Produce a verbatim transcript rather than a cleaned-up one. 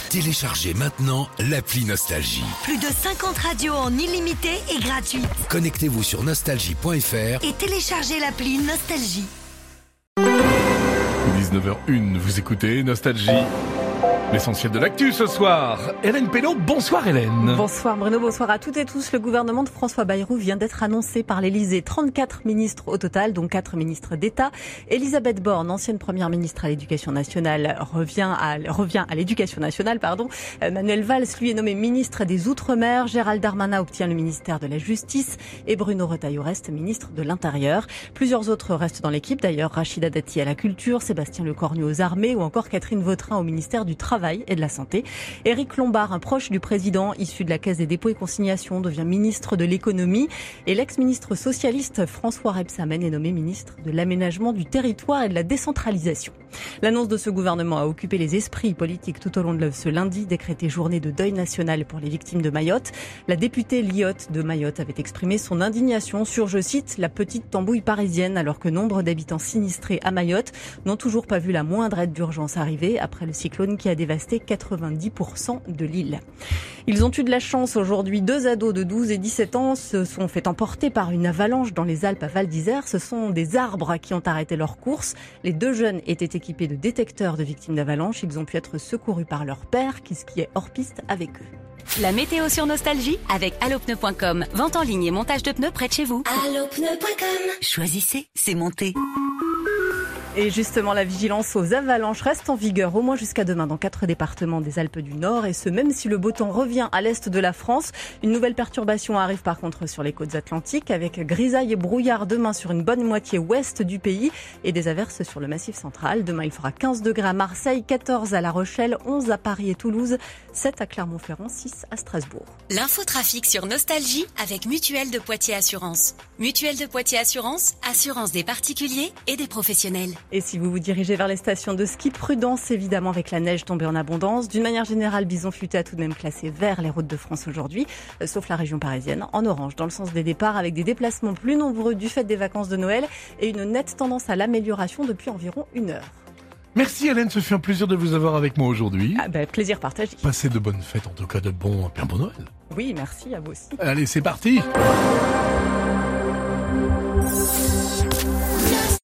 Téléchargez maintenant l'appli Nostalgie. Plus de cinquante radios en illimité et gratuite. Connectez-vous sur nostalgie point f r et téléchargez l'appli Nostalgie. dix-neuf heures une, vous écoutez Nostalgie. L'essentiel de l'actu ce soir. Hélène Pénaud, bonsoir Hélène. Bonsoir Bruno, bonsoir à toutes et tous. Le gouvernement de François Bayrou vient d'être annoncé par l'Élysée. trente-quatre ministres au total, dont quatre ministres d'État. Elisabeth Borne, ancienne première ministre à l'Éducation nationale, revient à, revient à l'Éducation nationale, pardon. Manuel Valls, lui, est nommé ministre des Outre-mer. Gérald Darmanin obtient le ministère de la Justice et Bruno Retailleau reste ministre de l'Intérieur. Plusieurs autres restent dans l'équipe d'ailleurs. Rachida Dati à la Culture, Sébastien Lecornu aux Armées ou encore Catherine Vautrin au ministère du Travail et de la Santé. Éric Lombard, un proche du président, issu de la Caisse des dépôts et consignations, devient ministre de l'économie. Et l'ex-ministre socialiste François Rebsamen est nommé ministre de l'aménagement du territoire et de la décentralisation. L'annonce de ce gouvernement a occupé les esprits politiques tout au long de ce lundi, décrété journée de deuil national pour les victimes de Mayotte. La députée Lyotte de Mayotte avait exprimé son indignation sur, je cite, la petite tambouille parisienne, alors que nombre d'habitants sinistrés à Mayotte n'ont toujours pas vu la moindre aide d'urgence arriver après le cyclone qui a dévasté quatre-vingt-dix pour cent de l'île. Ils ont eu de la chance aujourd'hui. Deux ados de douze et dix-sept ans se sont fait emporter par une avalanche dans les Alpes à Val d'Isère. Ce sont des arbres qui ont arrêté leur course. Les deux jeunes étaient équipés de détecteurs de victimes d'avalanche. Ils ont pu être secourus par leur père qui skiait hors piste avec eux. La météo sur Nostalgie avec allopneu point com. Vente en ligne et montage de pneus près de chez vous. allopneu point com. Choisissez, c'est monté. Et justement, la vigilance aux avalanches reste en vigueur au moins jusqu'à demain dans quatre départements des Alpes du Nord. Et ce, même si le beau temps revient à l'est de la France. Une nouvelle perturbation arrive par contre sur les côtes atlantiques avec grisaille et brouillard demain sur une bonne moitié ouest du pays et des averses sur le massif central. Demain, il fera quinze degrés à Marseille, quatorze à La Rochelle, onze à Paris et Toulouse, sept à Clermont-Ferrand, six à Strasbourg. L'infotrafic sur Nostalgie avec Mutuelle de Poitiers Assurance. Mutuelle de Poitiers Assurance, assurance des particuliers et des professionnels. Et si vous vous dirigez vers les stations de ski, prudence évidemment avec la neige tombée en abondance. D'une manière générale, Bison Futé a tout de même classé vert les routes de France aujourd'hui, euh, sauf la région parisienne, en orange dans le sens des départs avec des déplacements plus nombreux du fait des vacances de Noël et une nette tendance à l'amélioration depuis environ une heure. Merci Hélène, ce fut un plaisir de vous avoir avec moi aujourd'hui. Ah ben, plaisir partagé. Passez de bonnes fêtes, en tout cas de bons, bien bon Noël. Oui, merci à vous aussi. Allez, c'est parti.